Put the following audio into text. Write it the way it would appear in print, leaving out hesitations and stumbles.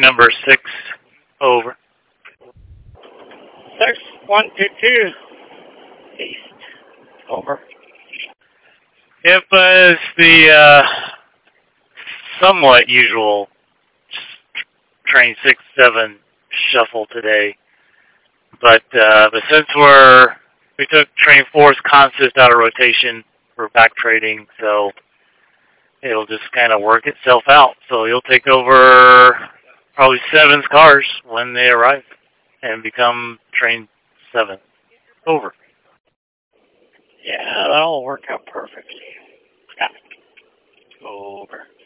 train number 6, over. 6122 East, over. It was the somewhat usual train 6-7 shuffle today, but since we took train 4's consist out of rotation for back trading, so it'll just kind of work itself out. So you'll take over probably 7's cars when they arrive and become train 7. Over. Yeah, that'll work out perfectly. Scott, over.